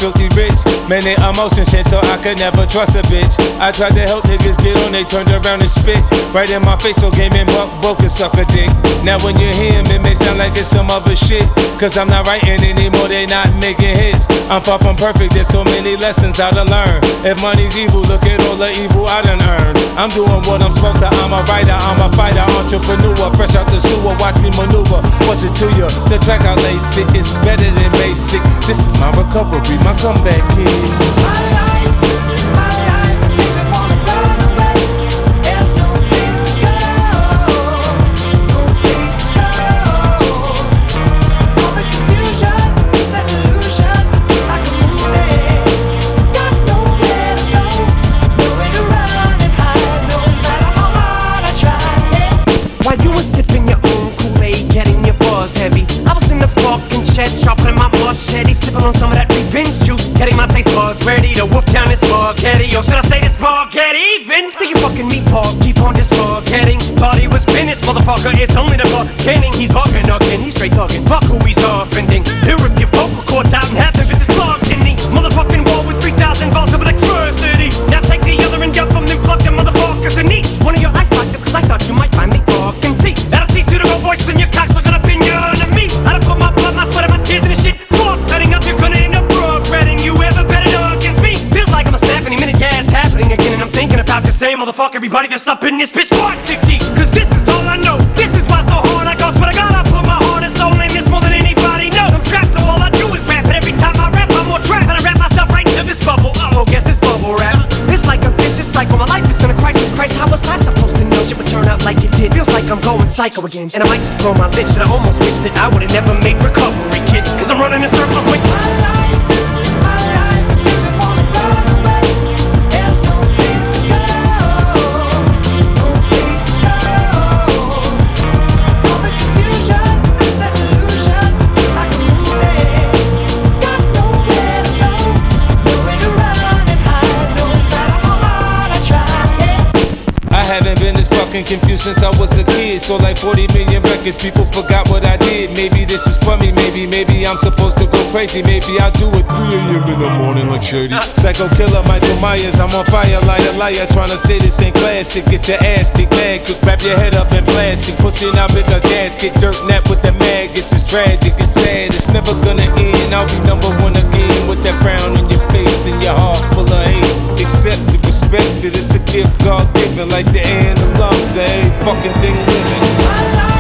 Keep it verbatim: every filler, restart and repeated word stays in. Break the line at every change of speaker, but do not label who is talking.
filthy rich. Many emotions shit, so I could never trust a bitch. I tried to help niggas get on, they turned around and spit right in my face, so game and buck broke and suck a dick. Now when you hear him, it may sound like it's some other shit, cause I'm not writing anymore, they not making hits. I'm far from perfect, there's so many lessons I done learn. If money's evil, look at all the evil I done earned. I'm doing what I'm supposed to, I'm a writer, I'm a fighter, entrepreneur, fresh out the sewer, watch me maneuver. What's it to you? The track I lace it, it's better than basic. This is my recovery, my comeback kid.
My life, my life makes me wanna run away. There's no place to go, no place to go. All the confusion, it's an illusion, like a movie. Got nowhere to go, nowhere to run and hide, no matter how hard I try. Yeah.
While you were sipping your own Kool-Aid, getting your buzz heavy, I was in the fucking shed, sharpening my machete, sipping on some of that revenge juice, getting my taste buds ready to whoop down this spaghetti. Or should I say this spaghetti even? Thinking fucking meatballs, keep on this spaghetti. Thought he was finished, motherfucker, it's only the beginning. He's bugging again, he's straight thugging, fuck who he's offending. Here if your vocal cords out and half the bitches plugged in the motherfucking wall with three thousand volts of electricity. Now take the other end up them and plug them motherfuckers in each one of your eye sockets, cause I thought you might finally fucking see. That'll teach you to go voice in your cocks looking up in your enemy. I done put my blood, my sweat, and my tears in this shit. Fuck, cutting up, you're gonna end up regretting you ever better know against me. Feels like I'm a snap any minute, yeah, it's happening again. And I'm thinking about the same motherfucker, everybody that's up in this bitch. Part fifty, cause this is all I know. This is why so hard I go. Swear to God, I put my heart and soul in this more than anybody knows. I'm trapped, so all I do is rap. And every time I rap, I'm more trapped. And I rap myself right into this bubble. Oh, guess it's bubble rap. It's like a vicious cycle. My life is in a crisis. Christ, how was I supposed to know shit would turn out like it did? Feels like I'm going psycho again. And I might just blow my lid. Should I almost wish that I would've never made recovery, kid? Cause I'm running in circles with
My life, my life makes me wanna run away. There's no place to go, no place to go. All the confusion, it's an illusion, like a movie. Got nowhere to go, nowhere to run and hide, no matter how hard I try. Yeah.
I haven't been this fucking confused since I was a kid. So like forty million records, people forgot what I did. Maybe this is for me, maybe, maybe I'm supposed to go crazy. Maybe I'll do it three a.m. in the morning like Shady. Psycho killer Michael Myers, I'm on fire, liar, liar. Tryna say this ain't classic, get your ass kicked, mad cook, wrap your head up in plastic. Pussy now big a gasket, dirt nap with the maggots. It's tragic, it's sad, it's never gonna end. I'll be number one again with that frown on your face and your heart full of hate. Accept it, respect it, it's a gift God given, like the air and the lungs of every fucking thing living.
My life.